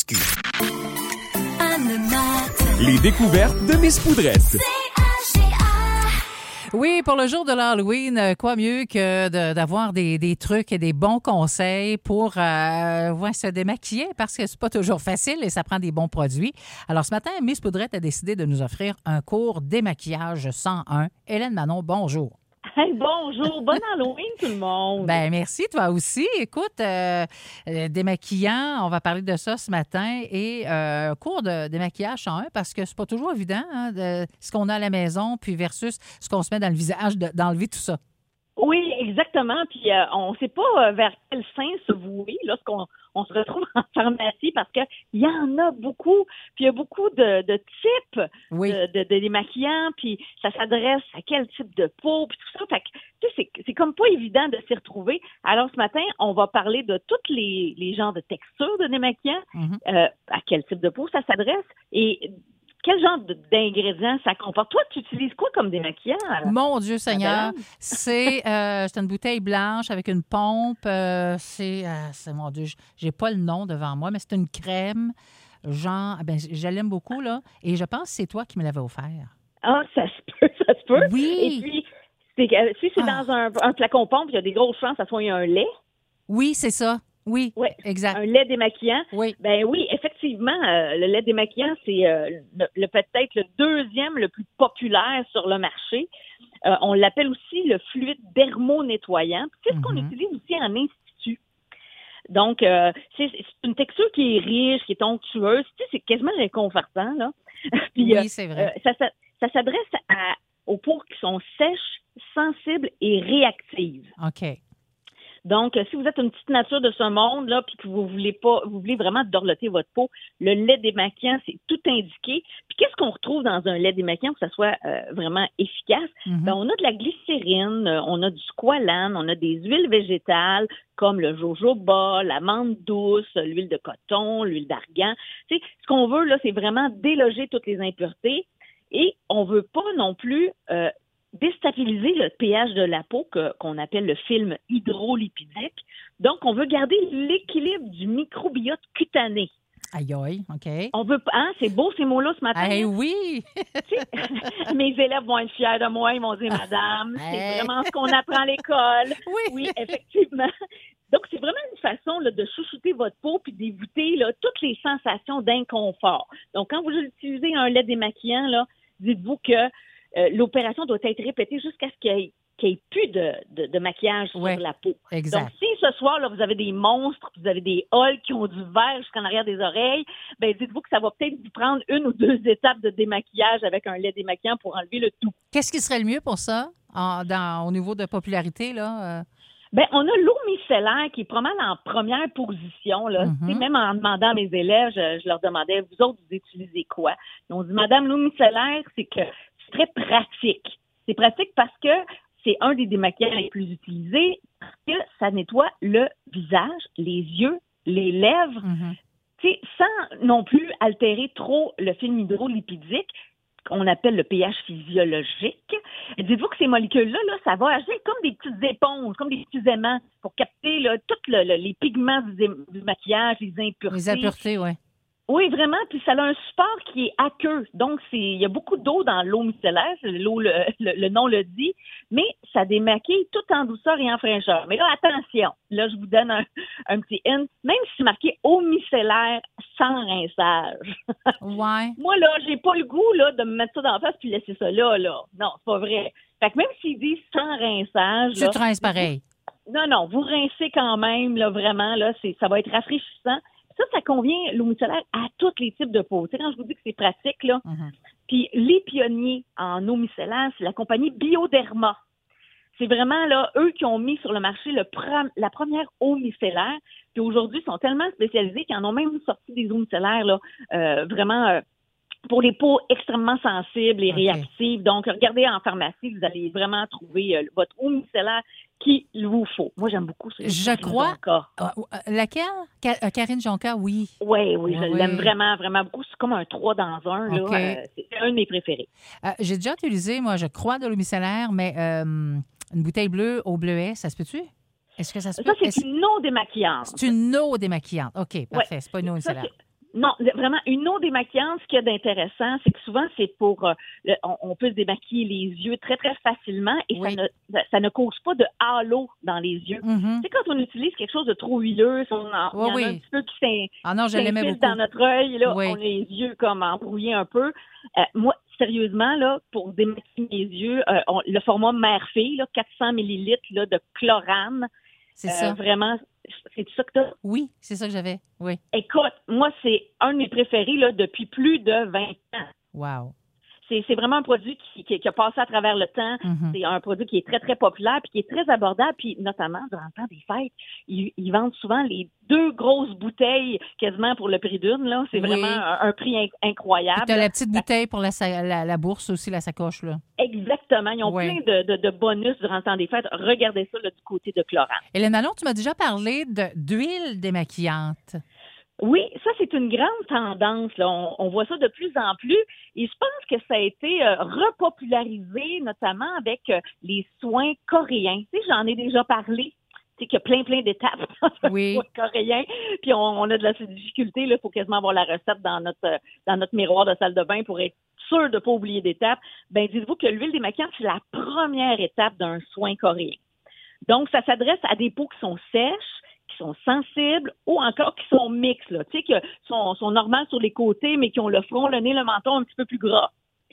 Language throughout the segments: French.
TSQ. Les découvertes de Miss Poudrette. Oui, pour le jour de l'Halloween, quoi mieux que d'avoir des trucs et des bons conseils pour se démaquiller parce que c'est pas toujours facile et ça prend des bons produits. Alors ce matin, Miss Poudrette a décidé de nous offrir un cours démaquillage 101. Hélène Manon, bonjour. Hey, bonjour, bon Halloween tout le monde. Ben merci, toi aussi. Écoute, démaquillant, on va parler de ça ce matin et cours de démaquillage 101 parce que c'est pas toujours évident de ce qu'on a à la maison puis versus ce qu'on se met dans le visage, d'enlever tout ça. Oui, exactement. Puis on ne sait pas vers quel sein se vouer lorsqu'on se retrouve en pharmacie parce qu'il y en a beaucoup. Puis il y a beaucoup de types de démaquillants. Puis ça s'adresse à quel type de peau. Puis tout ça. Fait que, tu sais, c'est comme pas évident de s'y retrouver. Alors ce matin, on va parler de tous les genres de textures de démaquillants. Mm-hmm. À quel type de peau ça s'adresse. Et quel genre d'ingrédients ça comporte? Toi, tu utilises quoi comme démaquillant? Mon Dieu Seigneur, c'est une bouteille blanche avec une pompe. C'est mon Dieu, j'ai pas le nom devant moi, mais c'est une crème. Genre, je l'aime beaucoup, là. Et je pense que c'est toi qui me l'avais offert. Ah, ça se peut. Oui. Et puis, si c'est dans un flacon pompe, il y a des grosses chances que ça soit un lait. Oui, c'est ça. Oui, exact. Un lait démaquillant. Oui. Ben oui, effectivement, le lait démaquillant, c'est peut-être le deuxième le plus populaire sur le marché. On l'appelle aussi le fluide dermo-nettoyant. C'est ce qu'on utilise aussi en institut. Donc, c'est une texture qui est riche, qui est onctueuse. Tu sais, c'est quasiment réconfortant, là. Puis, oui, c'est vrai. Ça s'adresse aux peaux qui sont sèches, sensibles et réactives. OK. Donc, si vous êtes une petite nature de ce monde, là, puis que vous voulez vraiment dorloter votre peau, le lait démaquillant, c'est tout indiqué. Puis qu'est-ce qu'on retrouve dans un lait démaquillant pour que ça soit vraiment efficace? Mm-hmm. Ben, on a de la glycérine, on a du squalane, on a des huiles végétales comme le jojoba, la menthe douce, l'huile de coton, l'huile d'argan. Tu sais, ce qu'on veut, là, c'est vraiment déloger toutes les impuretés et on veut pas non plus déstabiliser le pH de la peau qu'on appelle le film hydrolipidique. Donc, on veut garder l'équilibre du microbiote cutané. Aïe, aïe, OK. On veut pas, c'est beau ces mots-là ce matin. Hey, oui! Mes élèves vont être fiers de moi, ils vont dire, madame, c'est vraiment ce qu'on apprend à l'école. Oui, effectivement. Donc, c'est vraiment une façon là, de chouchouter votre peau puis d'éviter là, toutes les sensations d'inconfort. Donc, quand vous utilisez un lait démaquillant, là, dites-vous que l'opération doit être répétée jusqu'à ce qu'il n'y ait plus de maquillage sur la peau. Exact. Donc, si ce soir, là, vous avez des monstres, vous avez des halls qui ont du verre jusqu'en arrière des oreilles, ben dites-vous que ça va peut-être vous prendre 1 ou 2 étapes de démaquillage avec un lait démaquillant pour enlever le tout. Qu'est-ce qui serait le mieux pour ça, au niveau de popularité, là? Ben, on a l'eau micellaire qui est pas mal en première position. Là. Mm-hmm. Même en demandant à mes élèves, je leur demandais, vous autres, vous utilisez quoi? Ils ont dit, madame, l'eau micellaire, c'est très pratique. C'est pratique parce que c'est un des démaquillants les plus utilisés parce que ça nettoie le visage, les yeux, les lèvres, sans non plus altérer trop le film hydrolipidique qu'on appelle le pH physiologique. Dites-vous que ces molécules-là, là, ça va agir comme des petites éponges, comme des petits aimants pour capter tous les pigments du maquillage, les impuretés. Les impuretés, oui. Oui, vraiment. Puis ça a un support qui est aqueux. Donc, il y a beaucoup d'eau dans l'eau micellaire. L'eau, le nom le dit. Mais ça démaquille tout en douceur et en fraîcheur. Mais là, attention. Là, je vous donne un petit hint. Même si c'est marqué eau micellaire sans rinçage. Ouais. Moi, là, j'ai pas le goût, là, de me mettre ça dans la face puis laisser ça là. Non, c'est pas vrai. Fait que même s'ils disent sans rinçage. Tu te rinces pareil. Non, vous rincez quand même, là, vraiment, là, ça va être rafraîchissant. Ça convient, l'eau micellaire, à tous les types de peau. Tu sais, quand je vous dis que c'est pratique, là. Mm-hmm. Puis les pionniers en eau micellaire, c'est la compagnie Bioderma. C'est vraiment, là, eux qui ont mis sur le marché la première eau micellaire. Puis aujourd'hui, ils sont tellement spécialisés qu'ils en ont même sorti des eaux micellaires, là, vraiment pour les peaux extrêmement sensibles et réactives. Donc, regardez en pharmacie, vous allez vraiment trouver votre eau micellaire qu'il vous faut. Moi, j'aime beaucoup ça. Je crois. Laquelle? Karine Jonca, oui. Oui, je l'aime vraiment, vraiment beaucoup. C'est comme un 3 dans 1. Là. C'est un de mes préférés. J'ai déjà utilisé, moi, je crois, de l'eau micellaire, mais une bouteille bleue au bleuet, ça se peut-tu? Est-ce que ça se peut? Ça, c'est une eau démaquillante. C'est une eau démaquillante. OK, parfait. C'est pas une eau micellaire. Non, vraiment, une eau démaquillante, ce qu'il y a d'intéressant, c'est que souvent, c'est pour... on peut se démaquiller les yeux très, très facilement et Oui. ça ne cause pas de halo dans les yeux. Mhm. Tu sais, quand on utilise quelque chose de trop huileux, il y en a Oui, un petit peu qui Ah non, je l'aimais s'infile beaucoup. dans notre œil, là, Oui. on a les yeux comme embrouillés un peu. Moi, sérieusement, là, pour démaquiller mes yeux, le format mère-fille, là, 400 millilitres là, de chlorane, C'est ça. vraiment, c'est ça que t'as? Oui, c'est ça que j'avais. Oui. Écoute, moi, c'est un de mes préférés là, depuis plus de 20 ans. Wow. C'est vraiment un produit qui a passé à travers le temps. Mhm. C'est un produit qui est très, très populaire puis qui est très abordable. Puis notamment, durant le temps des fêtes, ils vendent souvent les 2 grosses bouteilles quasiment pour le prix d'une. Là. C'est Oui. vraiment un prix incroyable. Tu as la petite bouteille pour la bourse aussi, la sacoche, là. Exactement. Ils ont Oui. plein de bonus durant le temps des fêtes. Regardez ça là, du côté de chlorane. Hélène Manon, tu m'as déjà parlé d'huile démaquillante. Oui, ça, c'est une grande tendance. Là. On voit ça de plus en plus. Et je pense que ça a été repopularisé, notamment avec les soins coréens. Tu sais, j'en ai déjà parlé. Tu sais, qu'il y a plein d'étapes dans ce Oui. soin coréen. Puis on a de la difficulté. Il faut quasiment avoir la recette dans notre miroir de salle de bain pour être sûr de ne pas oublier d'étapes. Ben, dites-vous que l'huile démaquillante, c'est la première étape d'un soin coréen. Donc, ça s'adresse à des peaux qui sont sèches, qui sont sensibles ou encore qui sont mixtes, là, tu sais, qui sont normales sur les côtés, mais qui ont le front, le nez, le menton un petit peu plus gras.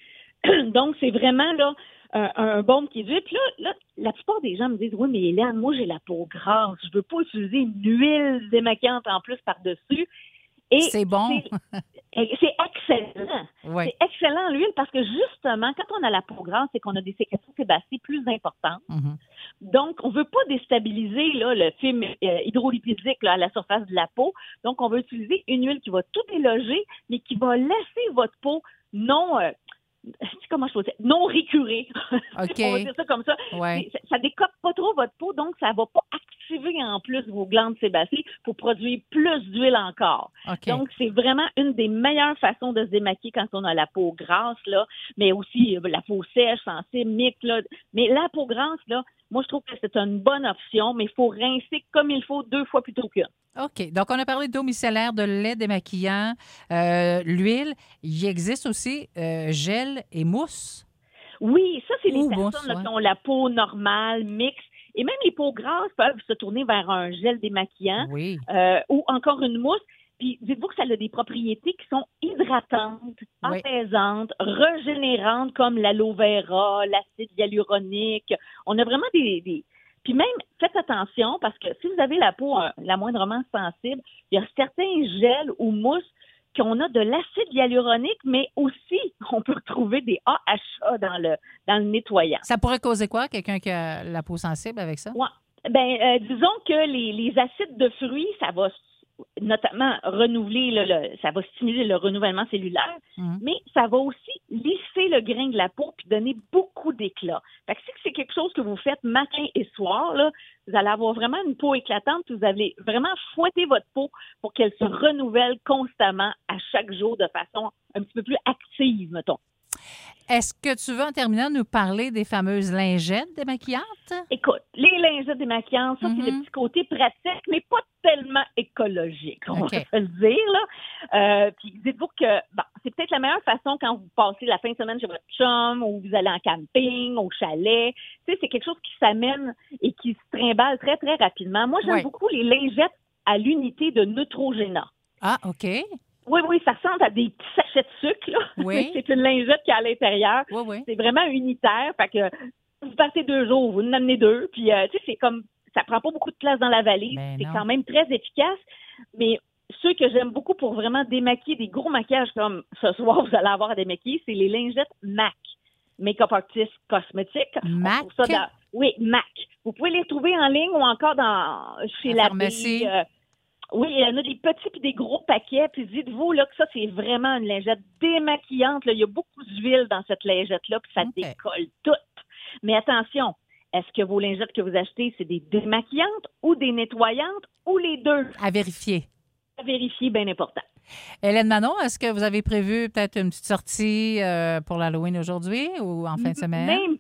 Donc, c'est vraiment là un baume qui est dur. Puis là, la plupart des gens me disent, oui, mais Hélène, moi, j'ai la peau grasse. Je veux pas utiliser une huile démaquillante en plus par-dessus. Et C'est bon. C'est excellent. Oui. C'est excellent l'huile parce que justement, quand on a la peau grasse, c'est qu'on a des sécrétions sébacées plus importantes. Mhm. Donc, on ne veut pas déstabiliser là, le film hydrolipidique là, à la surface de la peau. Donc, on va utiliser une huile qui va tout déloger, mais qui va laisser votre peau non... comment je peux dire? Non récurée. OK. On va dire ça comme ça. Ouais. Ça décote pas trop votre peau, donc ça va pas activer en plus vos glandes sébacées pour produire plus d'huile encore. OK. Donc, c'est vraiment une des meilleures façons de se démaquiller quand on a la peau grasse, là, mais aussi la peau sèche, sensible, mixte, là. Mais la peau grasse, là, moi, je trouve que c'est une bonne option, mais il faut rincer comme il faut 2 fois plutôt qu'une. OK. Donc, on a parlé d'eau micellaire, de lait démaquillant, l'huile. Il existe aussi gel et mousse. Oui, ça, c'est les Ou personnes mousse, là, ouais. qui ont la peau normale, mixte. Et même les peaux grasses peuvent se tourner vers un gel démaquillant Oui. ou encore une mousse. Puis, dites-vous que ça a des propriétés qui sont hydratantes, Oui. apaisantes, régénérantes, comme l'aloe vera, l'acide hyaluronique. On a vraiment des... Puis même, faites attention, parce que si vous avez la peau la moindrement sensible, il y a certains gels ou mousses qu'on a de l'acide hyaluronique, mais aussi, on peut retrouver des AHA dans le nettoyant. Ça pourrait causer quoi, quelqu'un qui a la peau sensible avec ça? Ouais. Ben, disons que les acides de fruits, ça va notamment renouveler, ça va stimuler le renouvellement cellulaire, mais ça va aussi lisser le grain de la peau puis donner beaucoup d'éclat. Fait que si c'est quelque chose que vous faites matin et soir, là, vous allez avoir vraiment une peau éclatante, puis vous allez vraiment fouetter votre peau pour qu'elle se renouvelle constamment à chaque jour de façon un petit peu plus active, mettons. Est-ce que tu veux, en terminant, nous parler des fameuses lingettes démaquillantes? Écoute, les lingettes démaquillantes, ça, c'est le petit côté pratique, mais pas tellement écologique, on va se le dire, là. Puis dites-vous que c'est peut-être la meilleure façon quand vous passez la fin de semaine chez votre chum ou vous allez en camping, au chalet. Tu sais, c'est quelque chose qui s'amène et qui se trimballe très, très rapidement. Moi, j'aime beaucoup les lingettes à l'unité de Neutrogena. Ah, OK. Oui, ça ressemble à des petits sachets de sucre, là. Oui. C'est une lingette qui est à l'intérieur. Oui. C'est vraiment unitaire. Fait que vous partez 2 jours, vous en amenez 2. Puis, tu sais, c'est comme, ça prend pas beaucoup de place dans la valise. Ben c'est non. quand même très efficace. Mais ceux que j'aime beaucoup pour vraiment démaquiller des gros maquillages comme ce soir, vous allez avoir à démaquiller, c'est les lingettes MAC. Make-up Artist Cosmétique. MAC? Oui, MAC. Vous pouvez les trouver en ligne ou encore chez la pharmacie. Oui, il y en a des petits et des gros paquets. Puis dites-vous là, que ça, c'est vraiment une lingette démaquillante. Là. Il y a beaucoup d'huile dans cette lingette-là, puis ça décolle tout. Mais attention, est-ce que vos lingettes que vous achetez, c'est des démaquillantes ou des nettoyantes ou les deux? À vérifier. À vérifier, bien important. Hélène Manon, est-ce que vous avez prévu peut-être une petite sortie pour l'Halloween aujourd'hui ou en fin de semaine? Même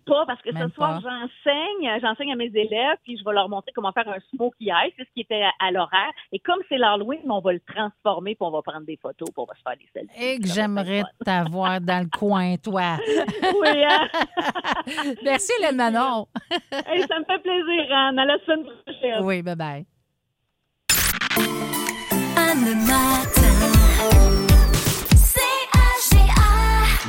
pas, parce que Même ce soir, pas. j'enseigne à mes élèves, puis je vais leur montrer comment faire un smoky eye, c'est ce qui était à l'horaire. Et comme c'est l'Halloween, on va le transformer, puis on va prendre des photos, puis on va se faire des selfies. Et que Ça va être j'aimerais fun. t'avoir dans le coin, toi. Oui, hein? Merci, Hélène Manon. Hey, ça me fait plaisir, Anne. À la semaine prochaine. Oui, bye-bye. Anne Matt.